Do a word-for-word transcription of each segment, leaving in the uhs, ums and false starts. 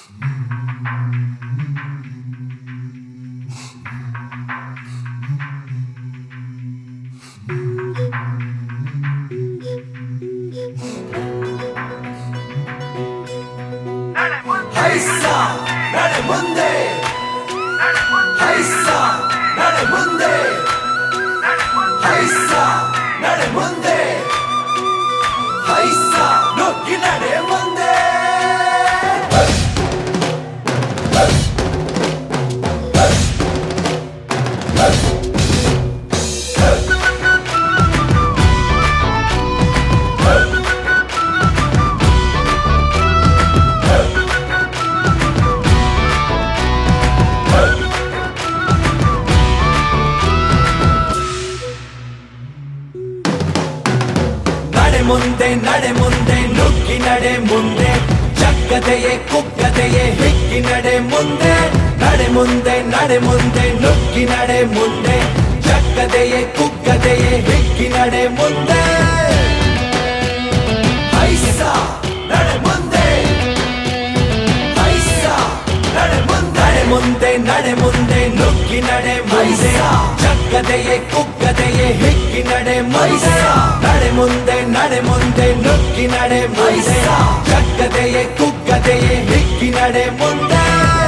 ಹೈಸಾ ನಡೆ ಮುಂದೆ, ಹೈಸಾ ನಡೆ ಮುಂದೆ, ಹೈಸಾ ನಡೆ ಮುಂದೆ, ಹೈಸಾ ನುಗ್ಗಿ ನಡೆ ಮುಂದೆ. ಮುಂದೆ ನಡೆ ಮುಂದೆ ನುಗ್ಗಿ ನಡೆ ಮುಂದೆ, ಚಕ್ಕದೆಯೇ ಕುಕ್ಕದೆಯೇ ಹಿಕ್ಕಿ ನಡೆ ಮುಂದೆ. ನಡೆ ಮುಂದೆ ನಡೆ ಮುಂದೆ ನುಗ್ಗಿ ನಡೆ ಮುಂದೆ, ಚಕ್ಕದೆಯೇ ಕುಕ್ಕದೆಯೇ ಹಿಕ್ಕಿ ನಡೆ ಮುಂದೆ. ಹೈಸಾ ನಡೆ ಮುಂದೆ, ಹೈಸಾ ನಡೆ ಮುಂದೆ, ಮುಂದೆ ನಡೆ ಮುಂದೆ ನುಗ್ಗಿ ನಡೆ ಮುಂದೆ, ಚಕ್ಕದೆಯೇ ಕುಕ್ಕದೆಯೇ ಹಿಕ್ಕಿ ನಡೆ ಮುಂದೆ. ನಡೆ ಮುಂದೆ ನಡೆ ಮುಂದೆ ನುಗ್ಗಿ ನಡೆ ಮುಂದೆ, ಚಕ್ಕದೆಯೇ ಕುಕ್ಕದೆಯೇ ಹಿಕ್ಕಿ ನಡೆ ಮುಂದೆ.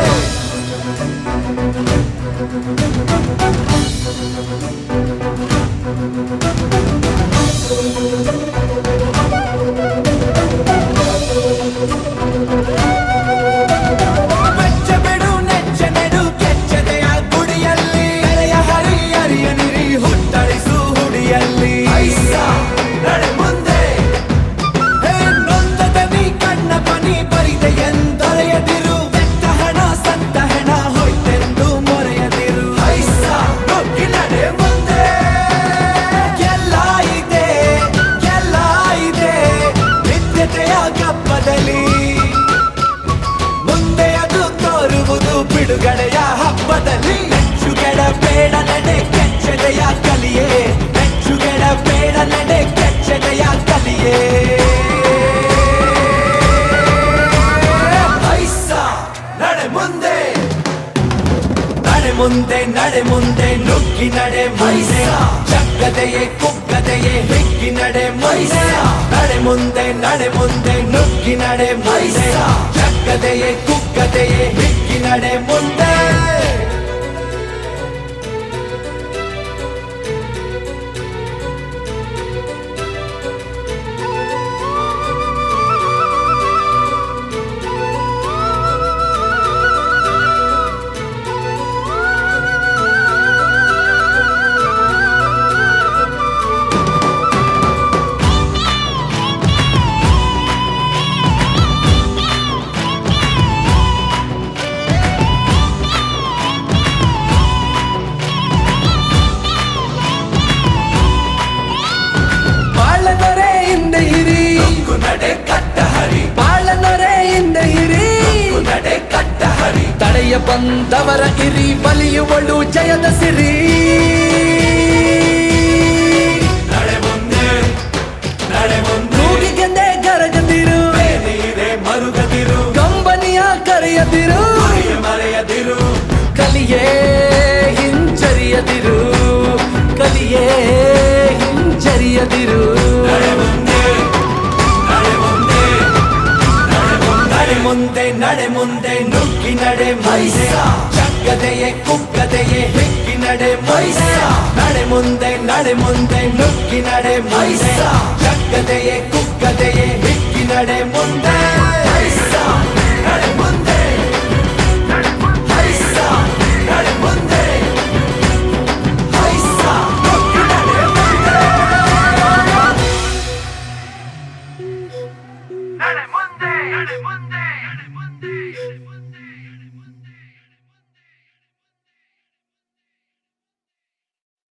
ಮುಂದೆ ಅದು ತೋರುವುದು ಬಿಡುಗಡೆಯ ಹಬ್ಬದಲ್ಲಿ. ಮೆಚ್ಚುಗೆಡ ಬೇಡ ನಡೆ ಕೆಚ್ಚೆದೆಯ ಕಲಿಯೇ, ಮೆಚ್ಚುಗೆಡ ಬೇಡ ನಡೆ ಕೆಚ್ಚೆದೆಯ ಕಲಿಯೇ. ಹೈಸಾ ನಡೆ ಮುಂದೆ, ನಡೆ ಮುಂದೆ ನಡೆ ಮುಂದೆ ನುಗ್ಗಿ ನಡೆ ಮುಂದೆ, ಚಕ್ಕದೆಯೇ ಕುಕ್ಕದೆಯೇ ಹಿಕ್ಕಿ ನಡೆ ಮುಂದೆ. ನಡೆ ಮುಂದೆ ನಡೆ ಮುಂದೆ ನುಗ್ಗಿ ನಡೆ ಮುಂದೆ, ಚಕ್ಕದೆಯೇ ಕುಕ್ಕದೆಯೇ ಹಿಕ್ಕಿ ನಡೆ ಮುಂದೆ. ನಡೆ ಕಟ್ಟ ಹರಿ, ಬಾಳನೊರೆ ಹಿಂದೆ ಹಿರಿ, ನಡೆ ಕಟ್ಟ ಹರಿ, ತಡೆಯ ಬಂದವರ ಇರಿ, ಬಲಿಯುವಳು ಜಯದ ಸಿರಿ. ನಡೆ ಮುಂದೆ ನಡೆ ಮುಂದೆ ಕೂಗಿಗೆಂದೆ ಗರಗದಿರು, ನೀರೇ ಮರುಗದಿರು, ಕಂಬನಿಯ ಕರೆಯದಿರು, ಮರೆಯದಿರು, ಕಲಿಯೇ ಹಿಂಜರಿಯದಿರು, ಕಲಿಯೇ ಹಿಂಜರಿಯದಿರು. ಮುಂದೆ ನಡೆ ಮುಂದೆ ನುಗ್ಗಿ ನಡೆ ಮುಂದೆ, ಚಕ್ಕದೆಯೇ ಕುಕ್ಕದೆಯೇ ಹಿಕ್ಕಿ ನಡೆ ಮುಂದೆ. ನಡೆ ಮುಂದೆ ನಡೆ ಮುಂದೆ ನುಗ್ಗಿ ನಡೆ ಮುಂದೆ, ಚಕ್ಕದೆಯೇ ಕುಕ್ಕದೆಯೇ ಹಿಕ್ಕಿ ನಡೆ ಮುಂದೆ. ಹೈಸಾ ನಡೆ ಮುಂದೆ, ಹೈಸಾ ನಡೆ ಮುಂದೆ, ಹೈಸಾ ನುಗ್ಗಿ ನಡೆ ಮುಂದೆ. ನಡೆ ಮುಂದೆ ನಡೆ ಮುಂದೆ